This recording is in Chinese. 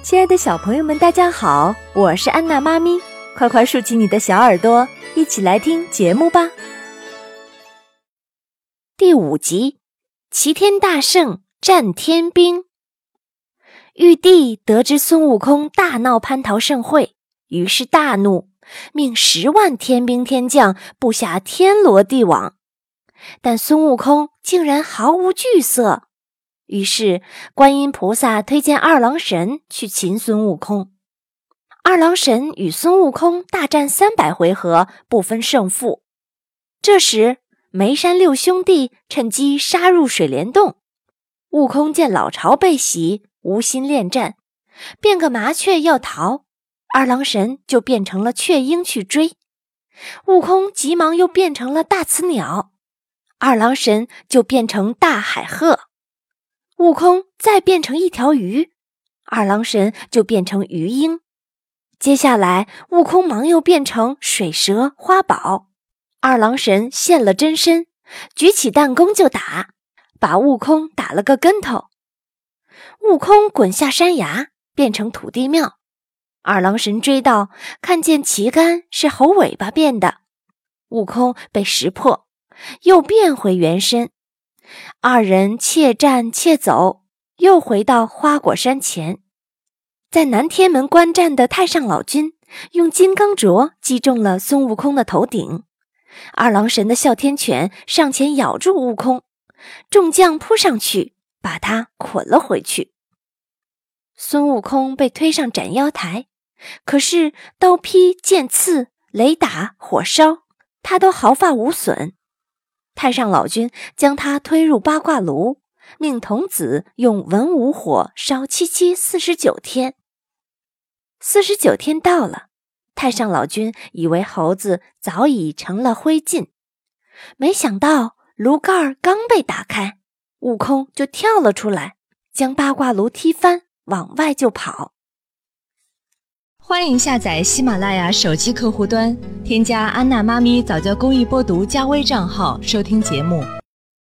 亲爱的小朋友们，大家好，我是安娜妈咪，快快竖起你的小耳朵，一起来听节目吧。第5集，齐天大圣战天兵。玉帝得知孙悟空大闹蟠桃盛会，于是大怒，命10万天兵天将布下天罗地网，但孙悟空竟然毫无惧色。于是观音菩萨推荐二郎神去擒孙悟空。二郎神与孙悟空大战300回合，不分胜负。这时眉山六兄弟趁机杀入水帘洞。悟空见老巢被袭，无心恋战，变个麻雀要逃，二郎神就变成了雀鹰去追。悟空急忙又变成了大雌鸟，二郎神就变成大海鹤。悟空再变成一条鱼，二郎神就变成鱼鹰。接下来悟空忙又变成水蛇花宝，二郎神现了真身，举起弹弓就打，把悟空打了个跟头。悟空滚下山崖，变成土地庙。二郎神追到，看见旗杆是猴尾巴变的，悟空被识破，又变回原身。二人且战且走，又回到花果山前。在南天门观战的太上老君用金刚镯击中了孙悟空的头顶，二郎神的哮天犬上前咬住悟空，众将扑上去把他捆了回去。孙悟空被推上斩妖台，可是刀劈剑刺雷打火烧，他都毫发无损。太上老君将他推入八卦炉，命童子用文武火烧749天。49天到了，太上老君以为猴子早已成了灰烬，没想到炉盖刚被打开，悟空就跳了出来，将八卦炉踢翻，往外就跑。 欢迎下载喜马拉雅手机客户端，添加安娜妈咪早教公益播读加微账号收听节目。